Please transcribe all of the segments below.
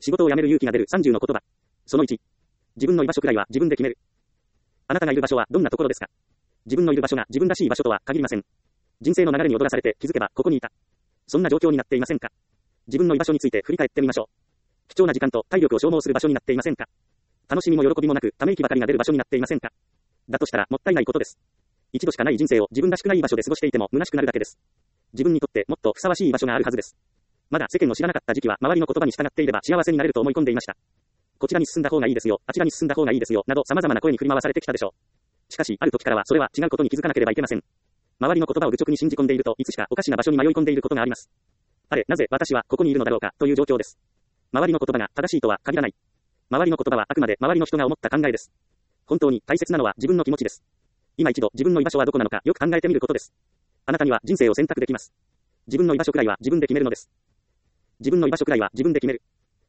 仕事を辞める勇気が出る30の言葉。その1。自分の居場所くらいは自分で決める。あなたがいる場所はどんなところですか？自分のいる場所が自分らしい場所とは限りません。人生の流れに踊らされて気づけばここにいた。そんな状況になっていませんか？自分の居場所について振り返ってみましょう。貴重な時間と体力を消耗する場所になっていませんか？楽しみも喜びもなくため息ばかりが出る場所になっていませんか？だとしたらもったいないことです。一度しかない人生を自分らしくない場所で過ごしていても虚しくなるだけです。自分にとってもっとふさわしい場所があるはずです。まだ世間の知らなかった時期は周りの言葉に従っていれば幸せになれると思い込んでいました。こちらに進んだ方がいいですよ、あちらに進んだ方がいいですよ、など様々な声に振り回されてきたでしょう。しかし、ある時からはそれは違うことに気づかなければいけません。周りの言葉を愚直に信じ込んでいるといつしかおかしな場所に迷い込んでいることがあります。あれ、なぜ私はここにいるのだろうかという状況です。周りの言葉が正しいとは限らない。周りの言葉はあくまで周りの人が思った考えです。本当に大切なのは自分の気持ちです。今一度自分の居場所はどこなのかよく考えてみることです。あなたには人生を選択できます。自分の居場所くらいは自分で決めるのです。自分の居場所くらいは自分で決める。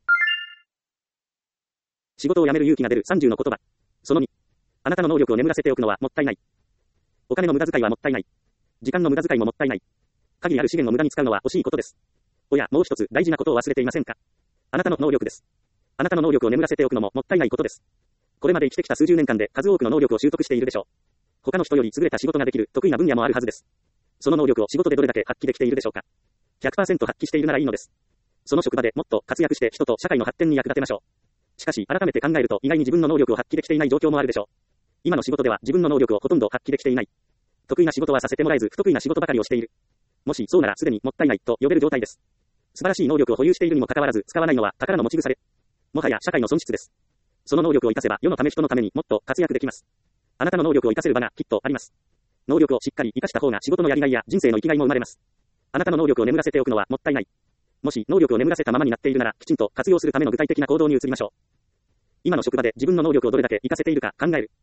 仕事を辞める勇気が出る30の言葉。その2。あなたの能力を眠らせておくのはもったいない。お金の無駄遣いはもったいない。時間の無駄遣いももったいない。限りある資源を無駄に使うのは惜しいことです。おや、もう一つ大事なことを忘れていませんか？あなたの能力です。あなたの能力を眠らせておくのももったいないことです。これまで生きてきた数十年間で数多くの能力を習得しているでしょう。他の人より優れた仕事ができる得意な分野もあるはずです。その能力を仕事でどれだけ発揮できているでしょうか。100% 発揮しているならいいのです。その職場でもっと活躍して人と社会の発展に役立てましょう。しかし改めて考えると意外に自分の能力を発揮できていない状況もあるでしょう。今の仕事では自分の能力をほとんど発揮できていない。得意な仕事はさせてもらえず不得意な仕事ばかりをしている。もしそうならすでにもったいないと呼べる状態です。素晴らしい能力を保有しているにもかかわらず使わないのは宝の持ち腐れ。もはや社会の損失です。その能力を活かせば世のため人のためにもっと活躍できます。あなたの能力を活かせる場がきっとあります。能力をしっかり活かした方が仕事のやりがいや人生の生きがいも生まれます。あなたの能力を眠らせておくのはもったいない。もし能力を眠らせたままになっているならきちんと活用するための具体的な行動に移りましょう。今の職場で自分の能力をどれだけ活かせているか考える。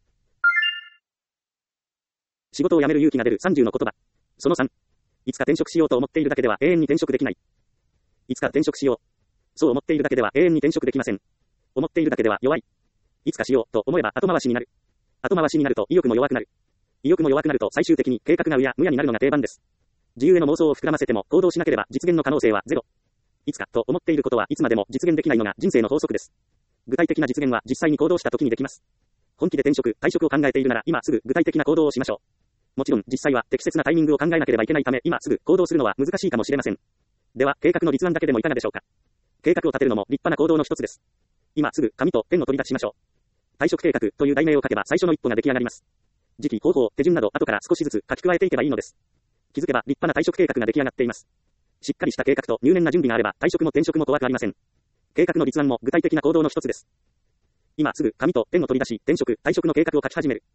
仕事を辞める勇気が出る30の言葉。その3。いつか転職しようと思っているだけでは永遠に転職できない。いつか転職しよう。そう思っているだけでは永遠に転職できません。思っているだけでは弱い。いつかしようと思えば後回しになる。後回しになると意欲も弱くなる。意欲も弱くなると最終的に計画がうやむやになるのが定番です。自由への妄想を膨らませても行動しなければ実現の可能性はゼロ。いつかと思っていることはいつまでも実現できないのが人生の法則です。具体的な実現は実際に行動した時にできます。本気で転職、退職を考えているなら今すぐ具体的な行動をしましょう。もちろん実際は適切なタイミングを考えなければいけないため今すぐ行動するのは難しいかもしれません。では計画の立案だけでもいかがでしょうか。計画を立てるのも立派な行動の一つです。今すぐ紙とペンを取り出しましょう。退職計画という題名を書けば最初の一歩が出来上がります。時期、方法、手順など後から少しずつ書き加えていけばいいのです。気づけば立派な退職計画が出来上がっています。しっかりした計画と入念な準備があれば退職も転職も怖くありません。計画の立案も具体的な行動の一つです。今すぐ紙とペンを取り出し転職、退職の計画を書き始める。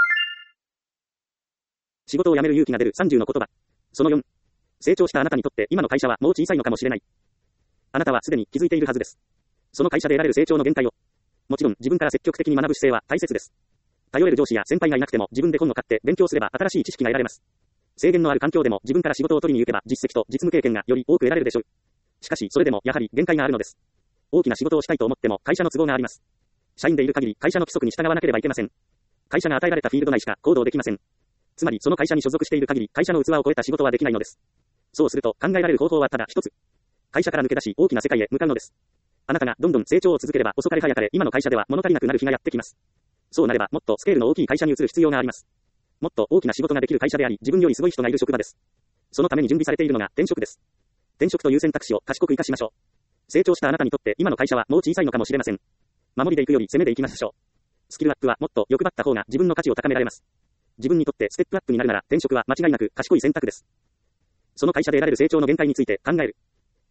仕事を辞める勇気が出る30の言葉。その4。成長したあなたにとって今の会社はもう小さいのかもしれない。あなたはすでに気づいているはずです。その会社で得られる成長の限界を。もちろん自分から積極的に学ぶ姿勢は大切です。頼れる上司や先輩がいなくても自分で本を買って勉強すれば新しい知識が得られます。制限のある環境でも自分から仕事を取りに行けば実績と実務経験がより多く得られるでしょう。しかしそれでもやはり限界があるのです。大きな仕事をしたいと思っても会社の都合があります。社員でいる限り会社の規則に従わなければいけません。会社が与えられたフィールド内しか行動できません。つまりその会社に所属している限り会社の器を超えた仕事はできないのです。そうすると考えられる方法はただ一つ。会社から抜け出し大きな世界へ向かうのです。あなたがどんどん成長を続ければ遅かれ早かれ今の会社では物足りなくなる日がやってきます。そうなればもっとスケールの大きい会社に移る必要があります。もっと大きな仕事ができる会社であり自分よりすごい人がいる職場です。そのために準備されているのが転職です。転職という選択肢を賢く活かしましょう。成長したあなたにとって今の会社はもう小さいのかもしれません。守りで行くより攻めで行きましょう。スキルアップはもっと欲張った方が自分の価値を高められます。自分にとってステップアップになるなら転職は間違いなく賢い選択です。その会社で得られる成長の限界について考える。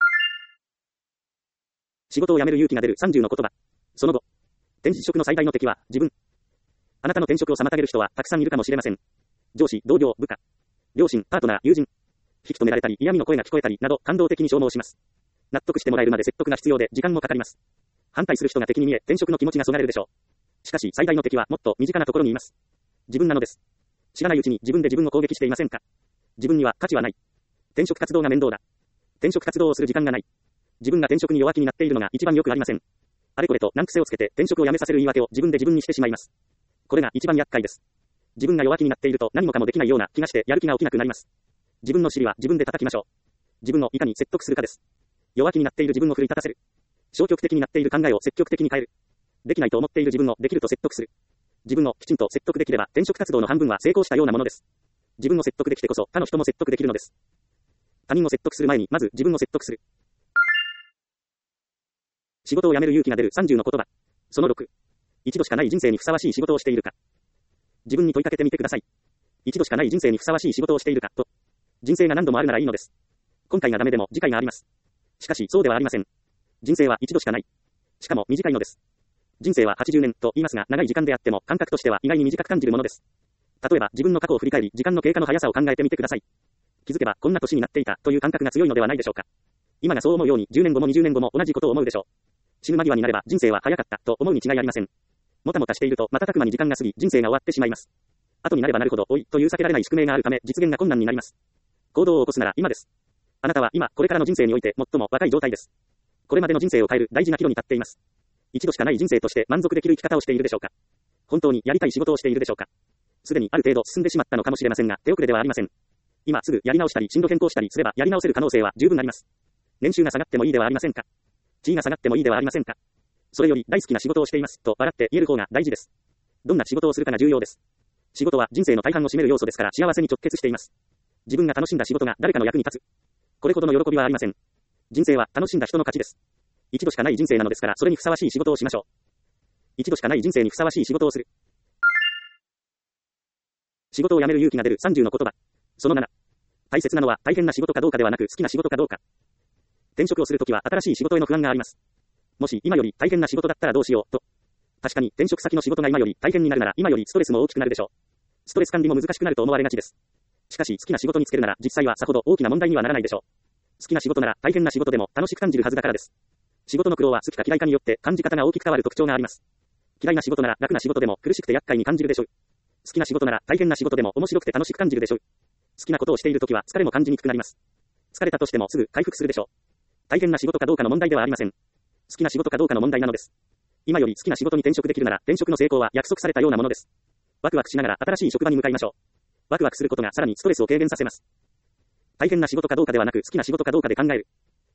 仕事を辞める勇気が出る30の言葉。その後。転職の最大の敵は自分。あなたの転職を妨げる人はたくさんいるかもしれません。上司、同僚、部下、両親、パートナー、友人。引き止められたり嫌味の声が聞こえたりなど感動的に消耗します。納得してもらえるまで説得が必要で時間もかかります。反対する人が敵に見え転職の気持ちがそがれるでしょう。しかし最大の敵はもっと身近なところにいます。自分なのです。知らないうちに自分で自分を攻撃していませんか？自分には価値はない。転職活動が面倒だ。転職活動をする時間がない。自分が転職に弱気になっているのが一番よくありません。あれこれと難癖をつけて転職をやめさせる言い訳を自分で自分にしてしまいます。これが一番厄介です。自分が弱気になっていると何もかもできないような気がしてやる気が起きなくなります。自分の尻は自分で叩きましょう。自分をいかに説得するかです。弱気になっている自分を奮い立たせる。 消極的になっている考えを積極的に変える。できないと思っている自分をできると説得する。自分をきちんと説得できれば転職活動の半分は成功したようなものです。自分を説得できてこそ他の人も説得できるのです。他人を説得する前にまず自分を説得する。仕事を辞める勇気が出る30の言葉。その6。一度しかない人生にふさわしい仕事をしているか。自分に問いかけてみてください。一度しかない人生にふさわしい仕事をしているか、と。人生が何度もあるならいいのです。今回がダメでも次回があります。しかしそうではありません。人生は一度しかない。しかも短いのです。人生は80年と言いますが、長い時間であっても感覚としては意外に短く感じるものです。例えば自分の過去を振り返り、時間の経過の速さを考えてみてください。気づけばこんな年になっていたという感覚が強いのではないでしょうか。今がそう思うように10年後も20年後も同じことを思うでしょう。死ぬ間際になれば人生は早かったと思うに違いありません。もたもたしていると瞬く間に時間が過ぎ、人生が終わってしまいます。後になればなるほど老いという避けられない宿命があるため実現が困難になります。行動を起こすなら今です。あなたは今これからの人生において最も若い状態です。これまでの人生を変える大事な岐路に立っています。一度しかない人生として満足できる生き方をしているでしょうか。本当にやりたい仕事をしているでしょうか。すでにある程度進んでしまったのかもしれませんが手遅れではありません。今すぐやり直したり進路変更したりすればやり直せる可能性は十分あります。年収が下がってもいいではありませんか。地位が下がってもいいではありませんか。それより大好きな仕事をしていますと笑って言える方が大事です。どんな仕事をするかが重要です。仕事は人生の大半を占める要素ですから幸せに直結しています。自分が楽しんだ仕事が誰かの役に立つ。これほどの喜びはありません。人生は楽しんだ人の勝ちです。一度しかない人生なのですからそれにふさわしい仕事をしましょう。一度しかない人生にふさわしい仕事をする。仕事を辞める勇気が出る30の言葉。その7。大切なのは大変な仕事かどうかではなく好きな仕事かどうか。転職をするときは新しい仕事への不安があります。もし今より大変な仕事だったらどうしようと。確かに転職先の仕事が今より大変になるなら今よりストレスも大きくなるでしょう。ストレス管理も難しくなると思われがちです。しかし好きな仕事に就けるなら実際はさほど大きな問題にはならないでしょう。好きな仕事なら大変な仕事でも楽しく感じるはずだからです。仕事の苦労は好きか嫌いかによって感じ方が大きく変わる特徴があります。嫌いな仕事なら楽な仕事でも苦しくて厄介に感じるでしょう。好きな仕事なら大変な仕事でも面白くて楽しく感じるでしょう。好きなことをしているときは疲れも感じにくくなります。疲れたとしてもすぐ回復するでしょう。大変な仕事かどうかの問題ではありません。好きな仕事かどうかの問題なのです。今より好きな仕事に転職できるなら転職の成功は約束されたようなものです。ワクワクしながら新しい職場に向かいましょう。ワクワクすることがさらにストレスを軽減させます。大変な仕事かどうかではなく好きな仕事かどうかで考える。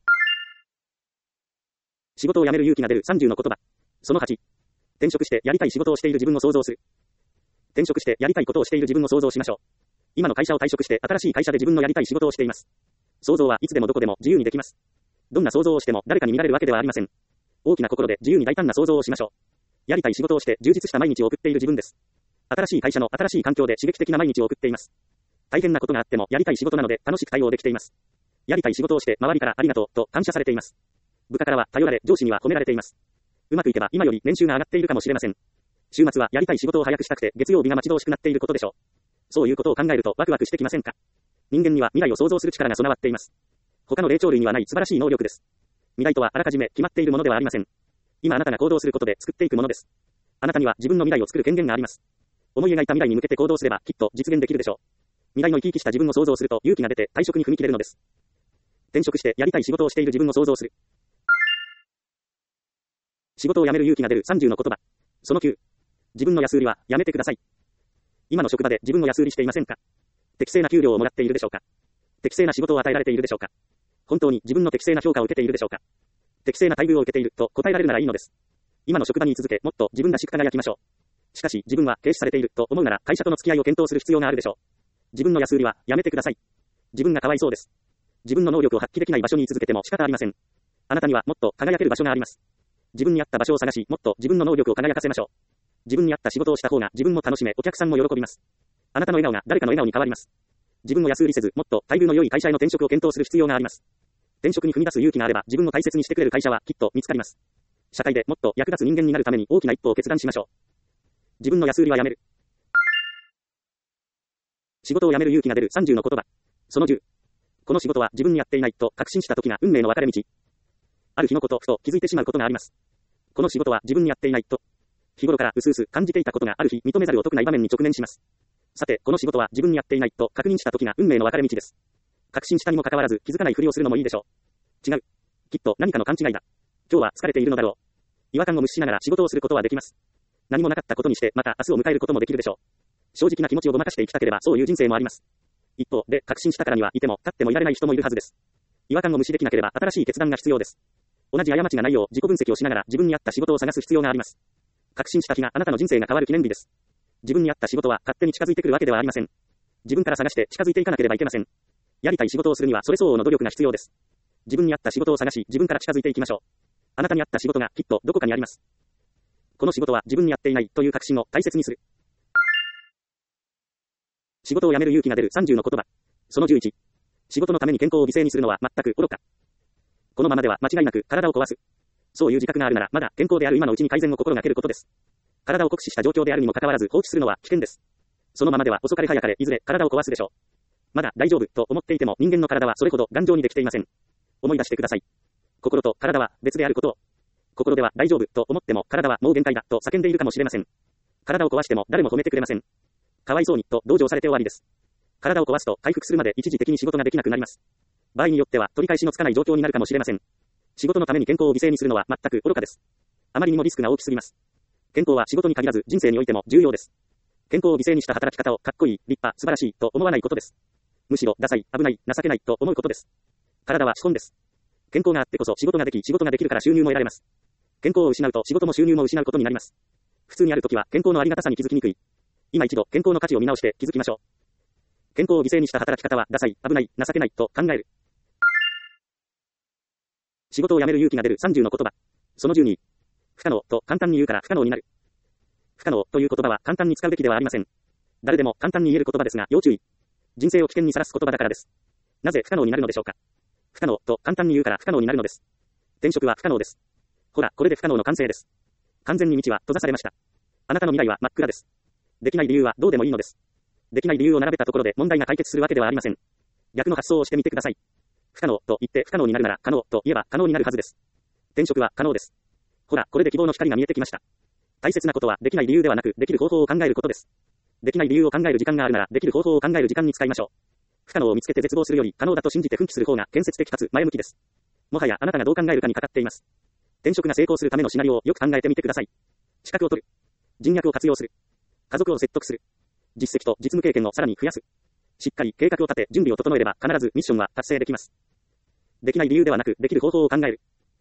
仕事を辞める勇気が出る30の言葉。その8。転職してやりたい仕事をしている自分を想像する。転職してやりたいことをしている自分を想像しましょう。今の会社を退職して新しい会社で自分のやりたい仕事をしています。想像はいつでもどこでも自由にできます。どんな想像をしても誰かに見られるわけではありません。大きな心で自由に大胆な想像をしましょう。やりたい仕事をして充実した毎日を送っている自分です。新しい会社の新しい環境で刺激的な毎日を送っています。大変なことがあってもやりたい仕事なので楽しく対応できています。やりたい仕事をして周りからありがとうと感謝されています。部下からは頼られ上司には褒められています。うまくいけば今より年収が上がっているかもしれません。週末はやりたい仕事を早くしたくて月曜日が待ち遠しくなっていることでしょう。そういうことを考えるとワクワクしてきませんか。人間には未来を想像する力が備わっています。他の霊長類にはない素晴らしい能力です。未来とはあらかじめ決まっているものではありません。今あなたが行動することで作っていくものです。あなたには自分の未来を作る権限があります。思い描いた未来に向けて行動すればきっと実現できるでしょう。未来の生き生きした自分を想像すると勇気が出て退職に踏み切れるのです。転職してやりたい仕事をしている自分を想像する。仕事を辞める勇気が出る30の言葉。その9。自分の安売りはやめてください。今の職場で自分を安売りしていませんか。適正な給料をもらっているでしょうか。適正な仕事を与えられているでしょうか。本当に自分の適正な評価を受けているでしょうか。適正な待遇を受けていると答えられるならいいのです。今の職場に居続けもっと自分らしく輝きましょう。しかし自分は軽視されていると思うなら会社との付き合いを検討する必要があるでしょう。自分の安売りはやめてください。自分がかわいそうです。自分の能力を発揮できない場所に居続けても仕方ありません。あなたにはもっと輝ける場所があります。自分に合った場所を探し、もっと自分の能力を輝かせましょう。自分に合った仕事をした方が自分も楽しめ、お客さんも喜びます。あなたの笑顔が誰かの笑顔に変わります。自分を安売りせず、もっと待遇の良い会社への転職を検討する必要があります。転職に踏み出す勇気があれば、自分を大切にしてくれる会社はきっと見つかります。社会でもっと役立つ人間になるために大きな一歩を決断しましょう。自分の安売りはやめる。仕事を辞める勇気が出る30の言葉。その10。この仕事は自分にやっていないと確信した時が運命の分かれ道。ある日のこと、ふと気づいてしまうことがあります。この仕事は自分にやっていないと、日頃からうすうす感じていたことがある日認めざるを得ない場面に直面します。さて、この仕事は自分にやっていないと確認した時が運命の分かれ道です。確信したにもかかわらず気づかないふりをするのもいいでしょう。違う。きっと何かの勘違いだ。今日は疲れているのだろう。違和感を無視しながら仕事をすることはできます。何もなかったことにしてまた明日を迎えることもできるでしょう。正直な気持ちをごまかして生きたければそういう人生もあります。一方で確信したからにはいても立ってもいられない人もいるはずです。違和感を無視できなければ新しい決断が必要です。 同じ過ちがないよう自己分析をしながら自分に合った仕事を探す必要があります。確信した日があなたの人生が変わる記念日です。自分に合った仕事は勝手に近づいてくるわけではありません。自分から探して近づいていかなければいけません。やりたい仕事をするにはそれ相応の努力が必要です。自分に合った仕事を探し、自分から近づいていきましょう。あなたに合った仕事がきっとどこかにあります。この仕事は自分に合っていないという確信を大切にする。仕事を辞める勇気が出る30の言葉。その11。仕事のために健康を犠牲にするのは全く愚か。このままでは間違いなく体を壊す。そういう自覚があるならまだ健康である今のうちに改善を心がけることです。体を酷使した状況であるにもかかわらず放置するのは危険です。そのままでは遅かれ早かれいずれ体を壊すでしょう。まだ大丈夫と思っていても人間の体はそれほど頑丈にできていません。思い出してください。心と体は別であることを。心では大丈夫と思っても体はもう限界だと叫んでいるかもしれません。体を壊しても誰も褒めてくれません。かわいそうにと同情されて終わりです。体を壊すと回復するまで一時的に仕事ができなくなります。場合によっては取り返しのつかない状況になるかもしれません。仕事のために健康を犠牲にするのは全く愚かです。あまりにもリスクが大きすぎます。健康は仕事に限らず人生においても重要です。健康を犠牲にした働き方をかっこいい、立派、素晴らしいと思わないことです。むしろダサい、危ない、情けないと思うことです。体は資本です。健康があってこそ仕事ができ、仕事ができるから収入も得られます。健康を失うと仕事も収入も失うことになります。普通にあるときは健康のありがたさに気づきにくい。今一度健康の価値を見直して気づきましょう。健康を犠牲にした働き方はダサい、危ない、情けないと考える。仕事を辞める勇気が出る30の言葉。その12。不可能と簡単に言うから不可能になる。不可能という言葉は簡単に使うべきではありません。誰でも簡単に言える言葉ですが要注意。人生を危険にさらす言葉だからです。なぜ不可能になるのでしょうか。不可能と簡単に言うから不可能になるのです。転職は不可能です。ほら、これで不可能の完成です。完全に道は閉ざされました。あなたの未来は真っ暗です。できない理由はどうでもいいのです。できない理由を並べたところで問題が解決するわけではありません。逆の発想をしてみてください。不可能と言って不可能になるなら可能と言えば可能になるはずです。転職は可能です。ほら、これで希望の光が見えてきました。大切なことはできない理由ではなくできる方法を考えることです。できない理由を考える時間があるならできる方法を考える時間に使いましょう。不可能を見つけて絶望するより可能だと信じて奮起する方が建設的かつ前向きです。もはやあなたがどう考えるかにかかっています。転職が成功するためのシナリオをよく考えてみてください。資格を取る。人脈を活用する。家族を説得する。実績と実務経験をさらに増やす。しっかり計画を立て準備を整えれば必ずミッションは達成できます。できない理由ではなくできる方法を考える。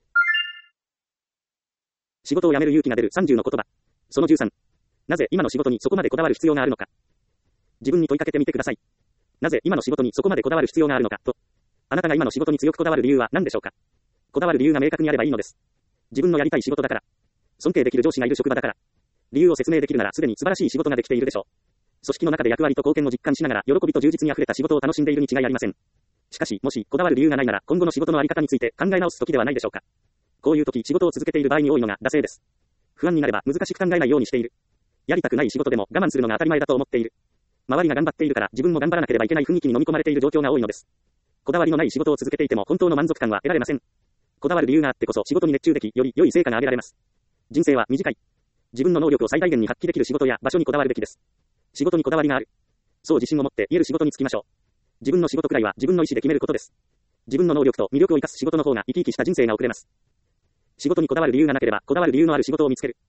仕事を辞める勇気が出る30の言葉。その13。なぜ今の仕事にそこまでこだわる必要があるのか。自分に問いかけてみてください。なぜ今の仕事にそこまでこだわる必要があるのかと。あなたが今の仕事に強くこだわる理由は何でしょうか。こだわる理由が明確にあればいいのです。自分のやりたい仕事だから。尊敬できる上司がいる職場だから。理由を説明できるならすでに素晴らしい仕事ができているでしょう。組織の中で役割と貢献を実感しながら喜びと充実に溢れた仕事を楽しんでいるに違いありません。しかし、もしこだわる理由がないなら今後の仕事のあり方について考え直す時ではないでしょうか。こういう時仕事を続けている場合に多いのが惰性です。不安になれば難しく考えないようにしている。やりたくない仕事でも我慢するのが当たり前だと思っている。周りが頑張っているから自分も頑張らなければいけない雰囲気に飲み込まれている状況が多いのです。こだわりのない仕事を続けていても本当の満足感は得られません。こだわる理由があってこそ仕事に熱中でき、より良い成果が上げられます。人生は短い。自分の能力を最大限に発揮できる仕事や場所にこだわるべきです。仕事にこだわりがある。そう自信を持って言える仕事に就きましょう。自分の仕事くらいは自分の意思で決めることです。自分の能力と魅力を生かす仕事の方が生き生きした人生が送れます。仕事にこだわる理由がなければこだわる理由のある仕事を見つける。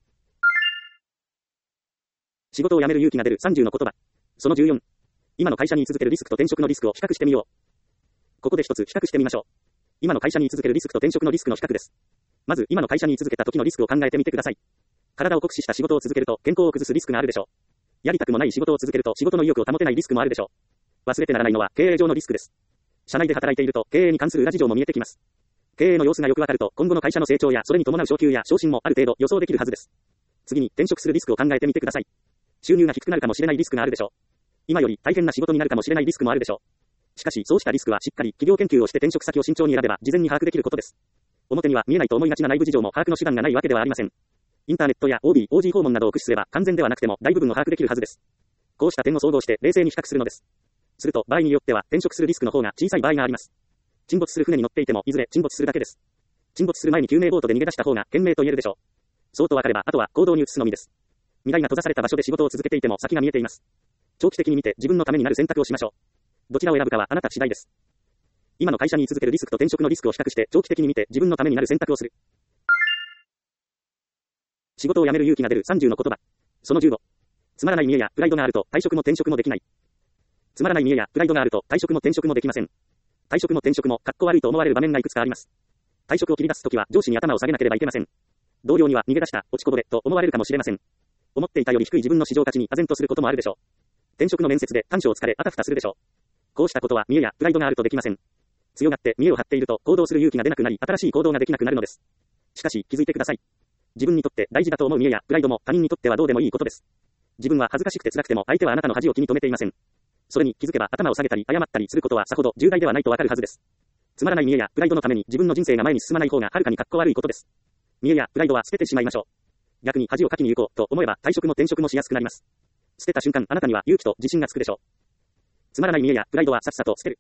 仕事を辞める勇気が出る30の言葉。その14。今の会社に居続けるリスクと転職のリスクを比較してみよう。ここで一つ比較してみましょう。今の会社に居続けるリスクと転職のリスクの比較です。まず今の会社に居続けた時のリスクを考えてみてください。体を酷使した仕事を続けると健康を崩すリスクがあるでしょう。やりたくもない仕事を続けると仕事の意欲を保てないリスクもあるでしょう。忘れてならないのは経営上のリスクです。社内で働いていると経営に関する裏事情も見えてきます。経営の様子がよくわかると今後の会社の成長やそれに伴う昇給や昇進もある程度予想できるはずです。次に転職するリスクを考えてみてください。収入が低くなるかもしれないリスクがあるでしょう。今より大変な仕事になるかもしれないリスクもあるでしょう。しかしそうしたリスクはしっかり企業研究をして転職先を慎重に選べば事前に把握できることです。表には見えないと思いがちな内部事情も把握の手段がないわけではありません。インターネットや OB、OG 訪問などを駆使すれば完全ではなくても大部分を把握できるはずです。こうした点を総合して冷静に比較するのです。すると場合によっては転職するリスクの方が小さい場合があります。沈没する船に乗っていてもいずれ沈没するだけです。沈没する前に救命ボートで逃げ出した方が賢明と言えるでしょう。そうと分かればあとは行動に移すのみです。未来が閉ざされた場所で仕事を続けていても先が見えています。長期的に見て自分のためになる選択をしましょう。どちらを選ぶかはあなた次第です。今の会社に居続けるリスクと転職のリスクを比較して長期的に見て自分のためになる選択をする。仕事を辞める勇気が出る30の言葉。その15。つまらない見栄やプライドがあると退職も転職もできない。つまらない見栄やプライドがあると退職も転職もできません。退職も転職もかっこ悪いと思われる場面がいくつかあります。 退職を切り出すときは上司に頭を下げなければいけません。同僚には逃げ出した、落ちこぼれと思われるかもしれません。思っていたより低い自分の市場価値に唖然とすることもあるでしょう。転職の面接で短所を突かれあたふたするでしょう。こうしたことは見栄やプライドがあるとできません。強がって見栄を張っていると行動する勇気が出なくなり新しい行動ができなくなるのです。しかし気づいてください。自分にとって大事だと思う見栄やプライドも他人にとってはどうでもいいことです。自分は恥ずかしくて辛くても相手はあなたの恥を気に留めていません。それに気づけば頭を下げたり謝ったりすることはさほど重大ではないとわかるはずです。つまらない見栄やプライドのために自分の人生が前に進まない方がはるかにかっこ悪いことです。見栄やプライドは捨ててしまいましょう。逆に恥をかきに行こうと思えば退職も転職もしやすくなります。捨てた瞬間あなたには勇気と自信がつくでしょう。つまらない見栄やプライドはさっさと捨てる。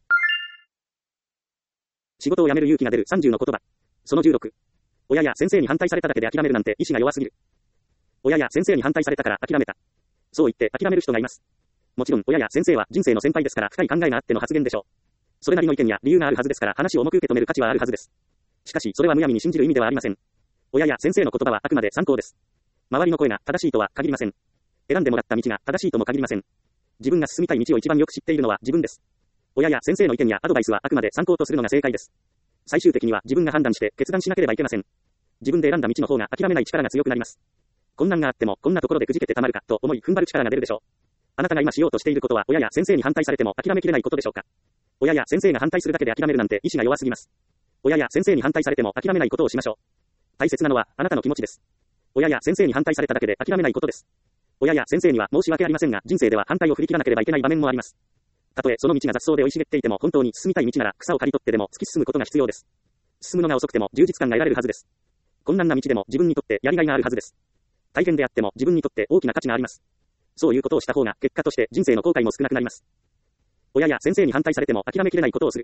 仕事を辞める勇気が出る30の言葉。その16。親や先生に反対されただけで諦めるなんて意志が弱すぎる。親や先生に反対されたから諦めた。そう言って諦める人がいます。もちろん親や先生は人生の先輩ですから深い考えがあっての発言でしょう。それなりの意見や理由があるはずですから話を重く受け止める価値はあるはずです。しかしそれはむやみに信じる意味ではありません。親や先生の言葉はあくまで参考です。周りの声が正しいとは限りません。選んでもらった道が正しいとも限りません。自分が進みたい道を一番よく知っているのは自分です。親や先生の意見やアドバイスはあくまで参考とするのが正解です。最終的には自分が判断して決断しなければいけません。自分で選んだ道の方が諦めない力が強くなります。困難があってもこんなところでくじけてたまるかと思い踏ん張る力が出るでしょう。あなたが今しようとしていることは親や先生に反対されても諦めきれないことでしょうか。親や先生が反対するだけで諦めるなんて意志が弱すぎます。親や先生に反対されても諦めないことをしましょう。大切なのはあなたの気持ちです。親や先生に反対されただけで諦めないことです。親や先生には申し訳ありませんが人生では反対を振り切らなければいけない場面もあります。たとえその道が雑草で生い茂っていても本当に進みたい道なら草を刈り取ってでも突き進むことが必要です。進むのが遅くても充実感が得られるはずです。困難な道でも自分にとってやりがいがあるはずです。大変であっても自分にとって大きな価値があります。そういうことをした方が結果として人生の後悔も少なくなります。親や先生に反対されても諦めきれないことをする。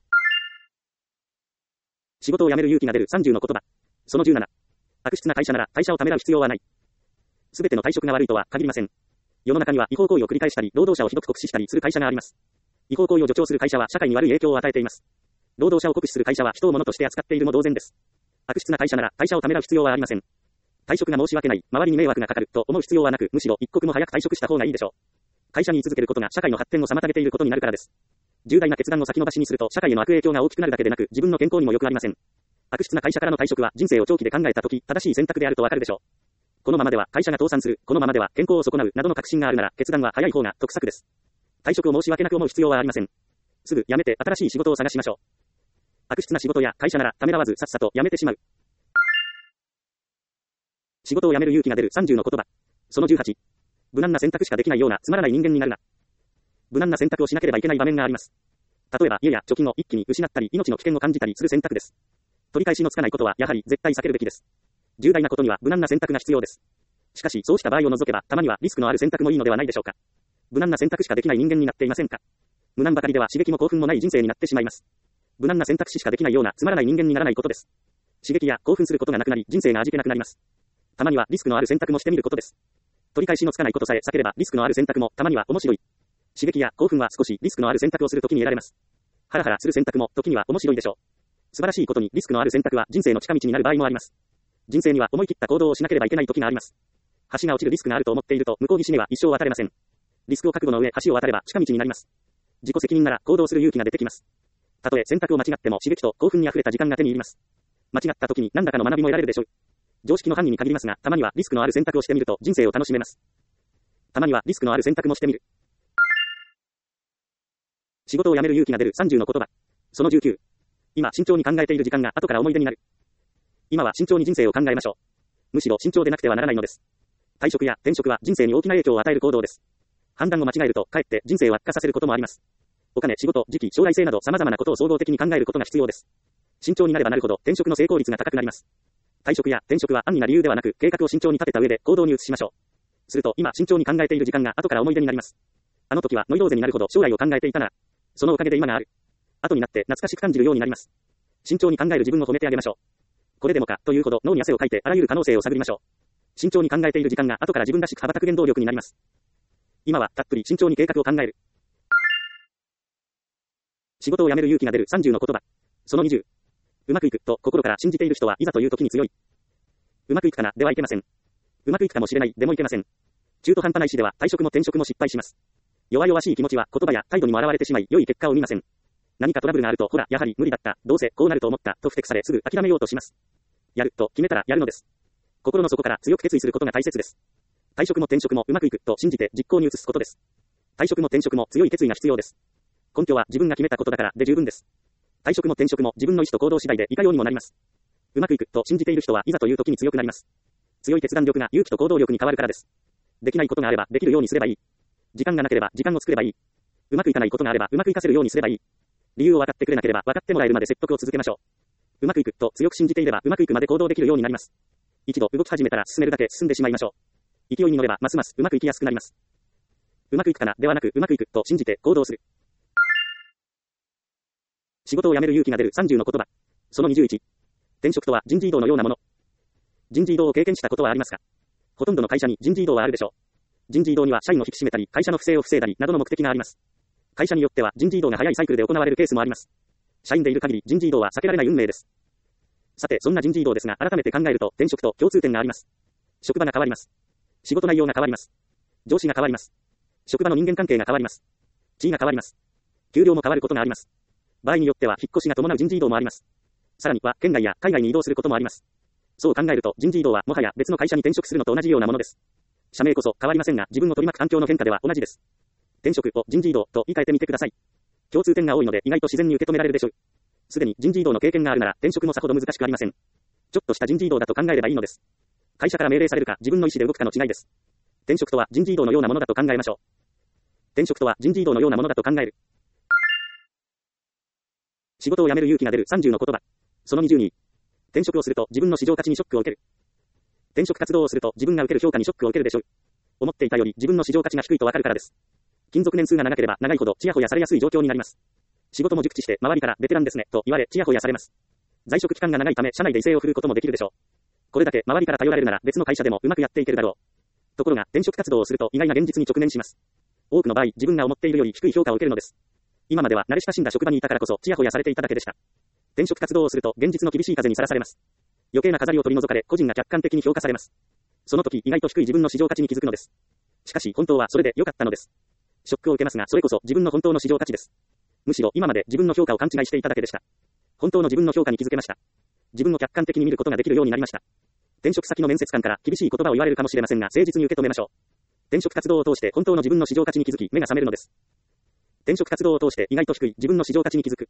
仕事を辞める勇気が出る30の言葉。その17。悪質な会社なら退社をためらう必要はない。すべての退職が悪いとは限りません。世の中には違法行為を繰り返したり、労働者をひどく酷使したりする会社があります。違法行為を助長する会社は社会に悪い影響を与えています。労働者を酷使する会社は人を物として扱っているも同然です。悪質な会社なら退社をためらう必要はありません。退職が申し訳ない、周りに迷惑がかかると思う必要はなく、むしろ一刻も早く退職した方がいいでしょう。会社に居続けることが社会の発展を妨げていることになるからです。重大な決断を先延ばしにすると社会への悪影響が大きくなるだけでなく、自分の健康にも良くありません。悪質な会社からの退職は人生を長期で考えたとき、正しい選択であるとわかるでしょう。このままでは会社が倒産する、このままでは健康を損なうなどの確信があるなら、決断は早い方が得策です。退職を申し訳なく思う必要はありません。すぐ辞めて新しい仕事を探しましょう。悪質な仕事や会社ならためらわずさっさと辞めてしまう。仕事を辞める勇気が出る30の言葉。その18。無難な選択しかできないようなつまらない人間になるな。無難な選択をしなければいけない場面があります。例えば家や貯金を一気に失ったり命の危険を感じたりする選択です。取り返しのつかないことはやはり絶対避けるべきです。重大なことには無難な選択が必要です。しかしそうした場合を除けばたまにはリスクのある選択もいいのではないでしょうか。無難な選択しかできない人間になっていませんか。無難ばかりでは刺激も興奮もない人生になってしまいます。無難な選択肢しかできないようなつまらない人間にならないことです。刺激や興奮することがなくなり人生が味気なくなります。たまにはリスクのある選択もしてみることです。取り返しのつかないことさえ避ければリスクのある選択もたまには面白い。刺激や興奮は少しリスクのある選択をするときに得られます。ハラハラする選択も時には面白いでしょう。素晴らしいことにリスクのある選択は人生の近道になる場合もあります。人生には思い切った行動をしなければいけない時があります。橋が落ちるリスクがあると思っていると向こう岸には一生渡れません。リスクを覚悟の上橋を渡れば近道になります。自己責任なら行動する勇気が出てきます。たとえ選択を間違っても刺激と興奮に溢れた時間が手に入ります。間違った時に何らかの学びも得られるでしょう。常識の範囲に限りますが、たまにはリスクのある選択をしてみると人生を楽しめます。たまにはリスクのある選択もしてみる。仕事を辞める勇気が出る30の言葉。その19。今慎重に考えている時間が後から思い出になる。今は慎重に人生を考えましょう。むしろ慎重でなくてはならないのです。退職や転職は人生に大きな影響を与える行動です。判断を間違えるとかえって人生を悪化させることもあります。お金、仕事、時期、将来性など様々なことを総合的に考えることが必要です。慎重になればなるほど転職の成功率が高くなります。退職や転職は安易な理由ではなく計画を慎重に立てた上で行動に移しましょう。すると今慎重に考えている時間が後から思い出になります。あの時はノイローゼになるほど将来を考えていたな。そのおかげで今がある。後になって懐かしく感じるようになります。慎重に考える自分を褒めてあげましょう。これでもかというほど脳に汗をかいてあらゆる可能性を探りましょう。慎重に考えている時間が後から自分らしく羽ばたく原動力になります。今はたっぷり慎重に計画を考える。仕事を辞める勇気が出る30の言葉。その20。うまくいくと心から信じている人はいざという時に強い。うまくいくかなではいけません。うまくいくかもしれないでもいけません。中途半端な意志では退職も転職も失敗します。弱々しい気持ちは言葉や態度にも現れてしまい良い結果を生みません。 何かトラブルがあると、ほら、やはり無理だった、どうせこうなると思った、と不適されすぐ諦めようとします。やると決めたらやるのです。心の底から強く決意することが大切です。退職も転職もうまくいくと信じて実行に移すことです。退職も転職も強い決意が必要です。根拠は自分が決めたことだからで十分です。退職も転職も自分の意思と行動次第でいかようにもなります。うまくいくと信じている人はいざという時に強くなります。強い決断力が勇気と行動力に変わるからです。できないことがあればできるようにすればいい。時間がなければ時間を作ればいい。うまくいかないことがあればうまくいかせるようにすればいい。理由を分かってくれなければ分かってもらえるまで説得を続けましょう。うまくいくと強く信じていればうまくいくまで行動できるようになります。一度動き始めたら進めるだけ進んでしまいましょう。勢いに乗ればますますうまくいきやすくなります。うまくいくかなではなくうまくいくと信じて行動する。仕事を辞める勇気が出る30の言葉。その21。転職とは人事異動のようなもの。人事異動を経験したことはありますか？ほとんどの会社に人事異動はあるでしょう。人事異動には社員を引き締めたり、会社の不正を防いだりなどの目的があります。会社によっては人事異動が早いサイクルで行われるケースもあります。社員でいる限り人事異動は避けられない運命です。さて、そんな人事異動ですが、改めて考えると転職と共通点があります。職場が変わります。仕事内容が変わります。上司が変わります。職場の人間関係が変わります。地位が変わります。給料も変わることがあります。場合によっては引っ越しが伴う人事異動もあります。さらには県外や海外に移動することもあります。そう考えると人事異動はもはや別の会社に転職するのと同じようなものです。社名こそ変わりませんが自分を取り巻く環境の変化では同じです。転職を人事異動と言い換えてみてください。共通点が多いので意外と自然に受け止められるでしょう。すでに人事異動の経験があるなら転職もさほど難しくありません。ちょっとした人事異動だと考えればいいのです。会社から命令されるか自分の意思で動くかの違いです。転職とは人事異動のようなものだと考えましょう。転職とは人事異動のようなものだと考える。仕事を辞める勇気が出る30の言葉。その20に。転職をすると自分の市場価値にショックを受ける。転職活動をすると自分が受ける評価にショックを受けるでしょう。思っていたより自分の市場価値が低いとわかるからです。勤続年数が長ければ長いほどちやほやされやすい状況になります。仕事も熟知して周りからベテランですねと言われちやほやされます。在職期間が長いため社内で威勢を振るうこともできるでしょう。これだけ周りから頼られるなら別の会社でもうまくやっていけるだろう。ところが転職活動をすると意外な現実に直面します。多くの場合自分が思っているより低い評価を受けるのです。今までは慣れ親しんだ職場にいたからこそちやほやされていただけでした。転職活動をすると現実の厳しい風にさらされます。余計な飾りを取り除かれ個人が客観的に評価されます。その時意外と低い自分の市場価値に気づくのです。しかし本当はそれで良かったのです。ショックを受けますがそれこそ自分の本当の市場価値です。むしろ今まで自分の評価を勘違いしていただけでした。本当の自分の評価に気づけました。自分を客観的に見ることができるようになりました。転職先の面接官から厳しい言葉を言われるかもしれませんが誠実に受け止めましょう。転職活動を通して本当の自分の市場価値に気づき目が覚めるのです。転職活動を通して意外と低い自分の市場価値に気づく。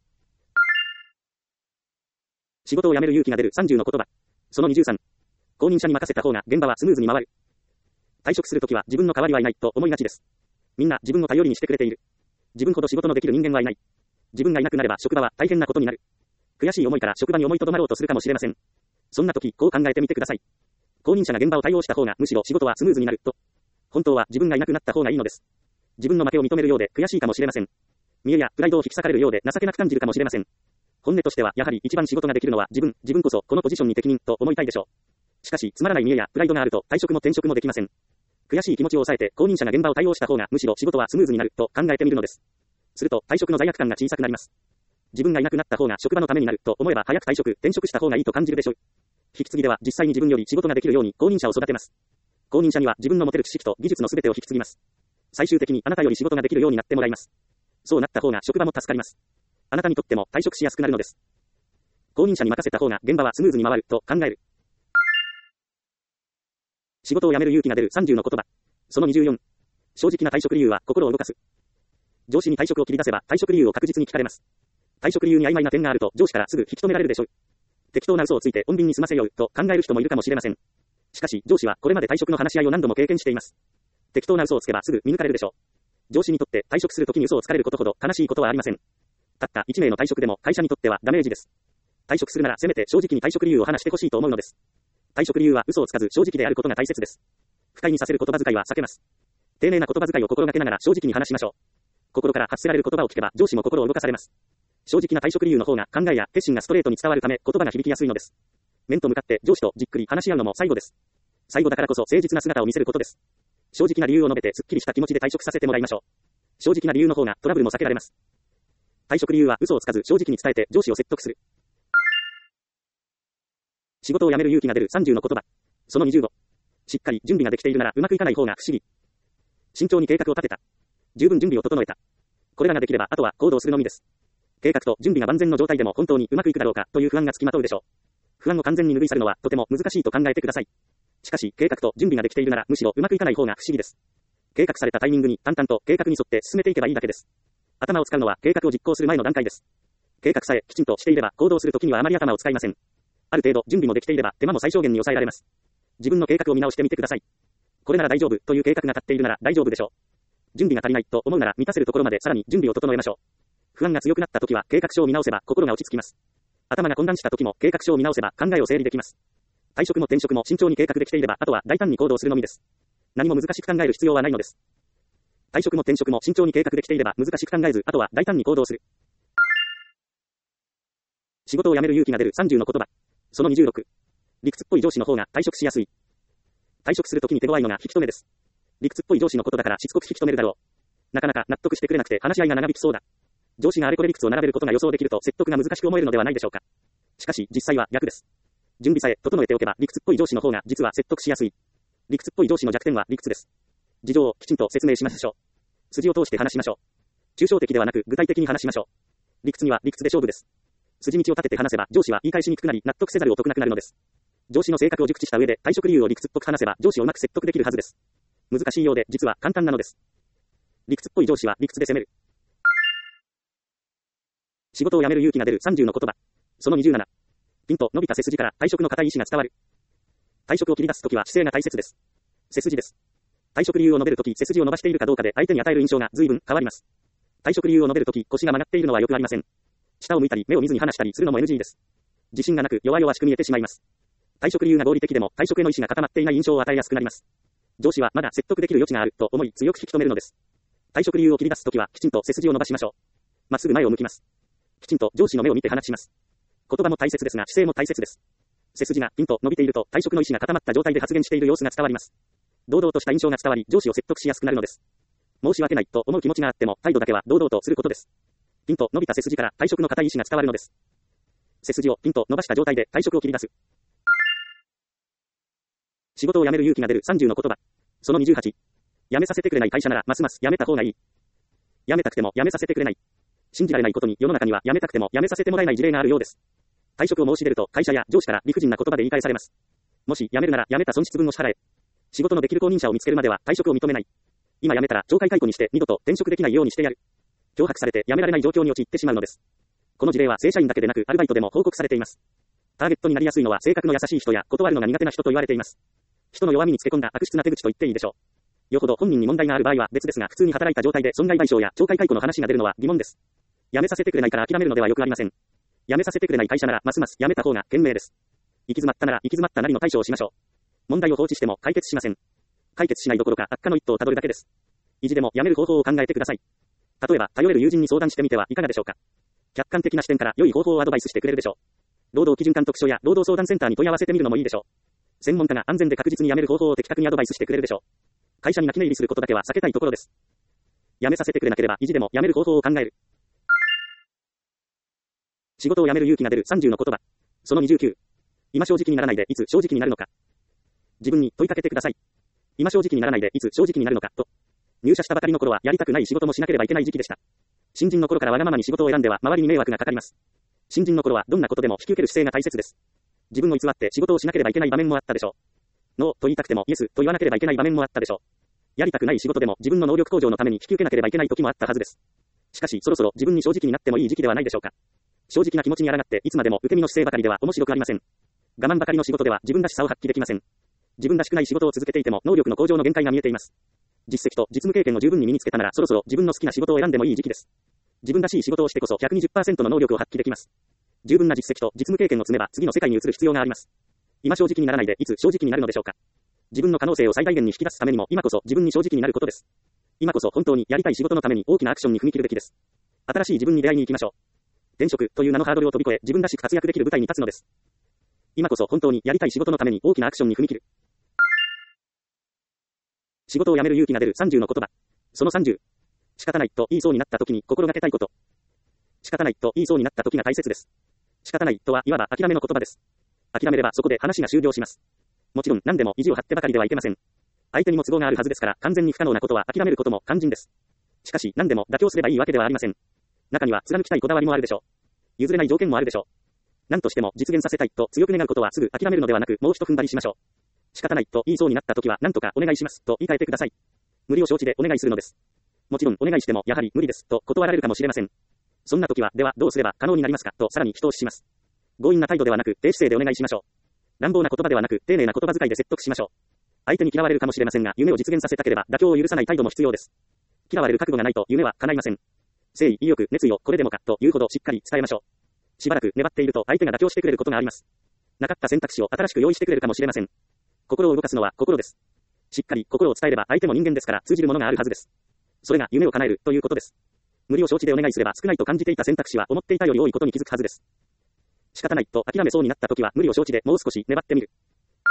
仕事を辞める勇気が出る30の言葉。その23。後任者に任せた方が現場はスムーズに回る。退職するときは自分の代わりはいないと思いがちです。みんな自分を頼りにしてくれている。自分ほど仕事のできる人間はいない。自分がいなくなれば職場は大変なことになる。悔しい思いから職場に思いとどまろうとするかもしれません。そんな時、こう考えてみてください。後任者が現場を対応した方がむしろ仕事はスムーズになると。本当は自分がいなくなった方がいいのです。自分の負けを認めるようで悔しいかもしれません。見栄やプライドを引き裂かれるようで情けなく感じるかもしれません。本音としてはやはり一番仕事ができるのは自分こそこのポジションに適任と思いたいでしょう。しかしつまらない見栄やプライドがあると退職も転職もできません。悔しい気持ちを抑えて後任者が現場を対応した方がむしろ仕事はスムーズになると考えてみるのです。すると退職の罪悪感が小さくなります。自分がいなくなった方が職場のためになると思えば早く退職、転職した方がいいと感じるでしょう。引き継ぎでは実際に自分より仕事ができるように後任者を育てます。後任者には自分の持てる知識と技術の全てを引き継ぎます。最終的にあなたより仕事ができるようになってもらいます。そうなった方が職場も助かります。あなたにとっても退職しやすくなるのです。後任者に任せた方が現場はスムーズに回ると考える。仕事を辞める勇気が出る30の言葉。その24。正直な退職理由は心を動かす。上司に退職を切り出せば退職理由を確実に聞かれます。退職理由に曖昧な点があると上司からすぐ引き止められるでしょう。適当な嘘をついて穏便に済ませようと考える人もいるかもしれません。しかし上司はこれまで退職の話し合いを何度も経験しています。適当な嘘をつけばすぐ見抜かれるでしょう。上司にとって退職するときに嘘をつかれることほど悲しいことはありません。たった1名の退職でも会社にとってはダメージです。退職するならせめて正直に退職理由を話してほしいと思うのです。退職理由は嘘をつかず正直であることが大切です。不快にさせる言葉遣いは避けます。丁寧な言葉遣いを心がけながら正直に話しましょう。心から発せられる言葉を聞けば上司も心を動かされます。正直な退職理由の方が考えや決心がストレートに伝わるため言葉が響きやすいのです。面と向かって上司とじっくり話し合うのも最後です。最後だからこそ誠実な姿を見せることです。正直な理由を述べてすっきりした気持ちで退職させてもらいましょう。正直な理由の方がトラブルも避けられます。退職理由は嘘をつかず正直に伝えて上司を説得する。仕事を辞める勇気が出る30の言葉。その25。しっかり準備ができているならうまくいかない方が不思議。慎重に計画を立てた。十分準備を整えた。これらができればあとは行動するのみです。 計画と準備が万全の状態でも本当にうまくいくだろうかという不安がつきまとうでしょう。不安を完全に拭い去るのはとても難しいと考えてください。しかし、計画と準備ができているならむしろうまくいかない方が不思議です。計画されたタイミングに淡々と計画に沿って進めていけばいいだけです。頭を使うのは計画を実行する前の段階です。計画さえきちんとしていれば行動するときにはあまり頭を使いません。ある程度準備もできていれば手間も最小限に抑えられます。自分の計画を見直してみてください。これなら大丈夫という計画が立っているなら大丈夫でしょう。準備が足りないと思うなら満たせるところまでさらに準備を整えましょう。不安が強くなったときは計画書を見直せば心が落ち着きます。頭が混乱したときも計画書を見直せば考えを整理できます。退職も転職も慎重に計画できていればあとは大胆に行動するのみです。何も難しく考える必要はないのです。退職も転職も慎重に計画できていれば難しく考えずあとは大胆に行動する。仕事を辞める勇気が出る30の言葉。その26。理屈っぽい上司の方が退職しやすい。退職するときに手強いのが引き止めです。理屈っぽい上司のことだからしつこく引き止めるだろう。なかなか納得してくれなくて話し合いが長引きそうだ。上司があれこれ理屈を並べることが予想できると説得が難しく思えるのではないでしょうか。しかし実際は逆です。準備さえ整えておけば理屈っぽい上司の方が実は説得しやすい。理屈っぽい上司の弱点は理屈です。事情をきちんと説明しましょう。筋を通して話しましょう。抽象的ではなく具体的に話しましょう。理屈には理屈で勝負です。筋道を立てて話せば上司は言い返しにくくなり納得せざるを得なくなるのです。上司の性格を熟知した上で退職理由を理屈っぽく話せば上司をうまく説得できるはずです。難しいようで実は簡単なのです。理屈っぽい上司は理屈で責める。仕事を辞める勇気が出る30の言葉。その27。ピンと伸びた背筋から退職の固い意志が伝わる。退職を切り出すときは姿勢が大切です。背筋です。退職理由を述べるとき背筋を伸ばしているかどうかで相手に与える印象が随分変わります。退職理由を述べるとき腰が曲がっているのはよくありません。下を向いたり目を見ずに話したりするのも NG です。自信がなく弱々しく見えてしまいます。退職理由が合理的でも退職への意思が固まっていない印象を与えやすくなります。上司はまだ説得できる余地があると思い強く引き止めるのです。退職理由を切り出すときはきちんと背筋を伸ばしましょう。まっすぐ前を向きます。きちんと上司の目を見て話します。言葉も大切ですが姿勢も大切です。背筋がピンと伸びていると退職の意思が固まった状態で発言している様子が伝わります。堂々とした印象が伝わり上司を説得しやすくなるのです。申し訳ないと思う気持ちがあっても態度だけは堂々とすることです。ピンと伸びた背筋から退職の固い意志が伝わるのです。背筋をピンと伸ばした状態で退職を切り出す。仕事を辞める勇気が出る30の言葉。その28。辞めさせてくれない会社ならますます辞めた方がいい。辞めたくても辞めさせてくれない。信じられないことに世の中には辞めたくても辞めさせてもらえない事例があるようです。退職を申し出ると会社や上司から理不尽な言葉で言い返されます。もし辞めるなら辞めた損失分を支払え。仕事のできる後任者を見つけるまでは退職を認めない。今辞めたら懲戒解雇にして二度と転職できないようにしてやる。脅迫されて辞められない状況に陥ってしまうのです。この事例は正社員だけでなくアルバイトでも報告されています。ターゲットになりやすいのは性格の優しい人や断るのが苦手な人と言われています。人の弱みにつけ込んだ悪質な手口と言っていいでしょう。よほど本人に問題がある場合は別ですが普通に働いた状態で損害賠償や懲戒解雇の話が出るのは疑問です。辞めさせてくれないから諦めるのではよくありません。辞めさせてくれない会社ならますます辞めた方が賢明です。行き詰まったなら行き詰まったなりの対処をしましょう。問題を放置しても解決しません。解決しないどころか悪化の一途をたどるだけです。意地でも辞める方法を考えてください。例えば頼れる友人に相談してみてはいかがでしょうか。客観的な視点から良い方法をアドバイスしてくれるでしょう。労働基準監督署や労働相談センターに問い合わせてみるのもいいでしょう。専門家が安全で確実に辞める方法を的確にアドバイスしてくれるでしょう。会社に泣き寝入りすることだけは避けたいところです。辞めさせてくれなければ意地でも辞める方法を考える。仕事を辞める勇気が出る30の言葉。その29。今正直にならないでいつ正直になるのか。自分に問いかけてください。今正直にならないでいつ正直になるのかと。入社したばかりの頃はやりたくない仕事もしなければいけない時期でした。新人の頃からわがままに仕事を選んでは周りに迷惑がかかります。新人の頃はどんなことでも引き受ける姿勢が大切です。自分を偽って仕事をしなければいけない場面もあったでしょう。ノーと言いたくてもイエスと言わなければいけない場面もあったでしょう。やりたくない仕事でも自分の能力向上のために引き受けなければいけない時もあったはずです。しかしそろそろ自分に正直になってもいい時期ではないでしょうか。正直な気持ちに抗っていつまでも受け身の姿勢ばかりでは面白くありません。我慢ばかりの仕事では自分らしさを発揮できません。自分らしくない仕事を続けていても能力の向上の限界が見えています。実績と実務経験を十分に身につけたならそろそろ自分の好きな仕事を選んでもいい時期です。自分らしい仕事をしてこそ 120% の能力を発揮できます。十分な実績と実務経験を積めば次の世界に移る必要があります。今正直にならないでいつ正直になるのでしょうか。自分の可能性を最大限に引き出すためにも今こそ自分に正直になることです。今こそ本当にやりたい仕事のために大きなアクションに踏み切るべきです。新しい自分に出会いに行きましょう。転職という名のハードルを飛び越え自分らしく活躍できる舞台に立つのです。今こそ本当にやりたい仕事のために大きなアクションに踏み切る。仕事を辞める勇気が出る30の言葉。その30。仕方ないと言いそうになった時に心がけたいこと。仕方ないと言いそうになった時が大切です。仕方ないとはいわば諦めの言葉です。諦めればそこで話が終了します。もちろん何でも意地を張ってばかりではいけません。相手にも都合があるはずですから完全に不可能なことは諦めることも肝心です。しかし何でも妥協すればいいわけではありません。 中には貫きたいこだわりもあるでしょう。譲れない条件もあるでしょう。何としても実現させたいと強く願うことはすぐ諦めるのではなく、もう一踏ん張りしましょう。仕方ないと言いそうになった時は何とかお願いしますと言い換えてください。無理を承知でお願いするのです。もちろんお願いしてもやはり無理ですと断られるかもしれません。そんな時はではどうすれば可能になりますかとさらに人をします。強引な態度ではなく低姿勢でお願いしましょう。乱暴な言葉ではなく丁寧な言葉遣いで説得しましょう。相手に嫌われるかもしれませんが、夢を実現させたければ妥協を許さない態度も必要です。嫌われる覚悟がないと夢は叶いません。誠意、意欲、熱意をこれでもかというほどしっかり伝えましょう。しばらく粘っていると相手が妥協してくれることがあります。なかった選択肢を新しく用意してくれるかもしれません。心を動かすのは心です。しっかり心を伝えれば相手も人間ですから通じるものがあるはずです。それが夢を叶えるということです。無理を承知でお願いすれば少ないと感じていた選択肢は思っていたより多いことに気づくはずです。仕方ないと諦めそうになった時は無理を承知でもう少し粘ってみる。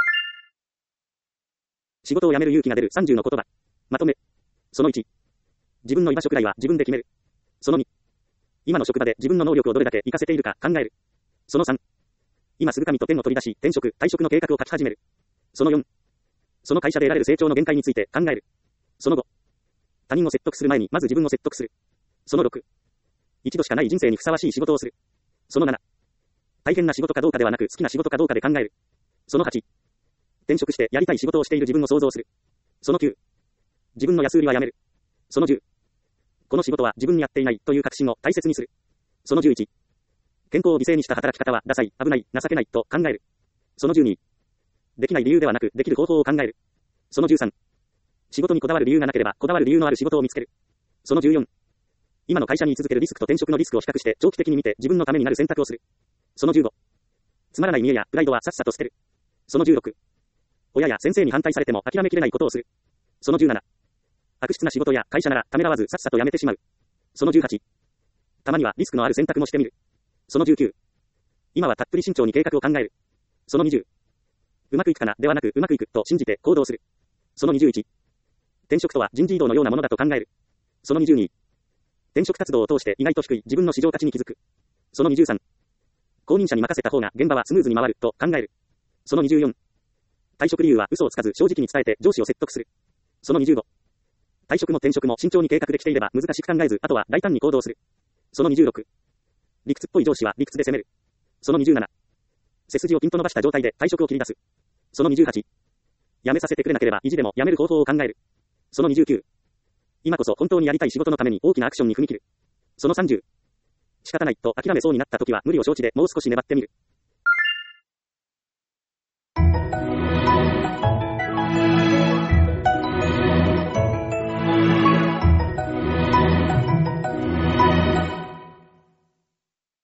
仕事を辞める勇気が出る30の言葉。まとめ。その1。自分の居場所くらいは自分で決める。その2。今の職場で自分の能力をどれだけ活かせているか考える。その3。今すぐ紙とペンを取り出し、転職、退職の計画を書き始める。その4。その会社で得られる成長の限界について考える。その5。他人を説得する前にまず自分を説得する。その6。一度しかない人生にふさわしい仕事をする。その7。大変な仕事かどうかではなく好きな仕事かどうかで考える。その8。転職してやりたい仕事をしている自分を想像する。その9。自分の安売りはやめる。その10。この仕事は自分に合っていないという確信を大切にする。その11。健康を犠牲にした働き方はダサい、危ない、情けないと考える。その12。できない理由ではなくできる方法を考える。その13。仕事にこだわる理由がなければこだわる理由のある仕事を見つける。その14。今の会社に居続けるリスクと転職のリスクを比較して長期的に見て自分のためになる選択をする。その15。つまらない見栄やプライドはさっさと捨てる。その16。親や先生に反対されても諦めきれないことをする。その17。悪質な仕事や会社ならためらわずさっさと辞めてしまう。その18。たまにはリスクのある選択もしてみる。その19。今はたっぷり慎重に計画を考える。その20。うまくいくかなではなくうまくいくと信じて行動する。その21。転職とは人事異動のようなものだと考える。その22。転職活動を通して意外と低い自分の市場価値に気づく。その23。後任者に任せた方が現場はスムーズに回ると考える。その24。退職理由は嘘をつかず正直に伝えて上司を説得する。その25。退職も転職も慎重に計画できていれば難しく考えず、あとは大胆に行動する。その26。理屈っぽい上司は理屈で責める。その27。背筋をピンと伸ばした状態で退職を切り出す。その28。辞めさせてくれなければ意地でも辞める方法を考える。その29。今こそ本当にやりたい仕事のために大きなアクションに踏み切る。その30。仕方ないと諦めそうになった時は無理を承知でもう少し粘ってみる。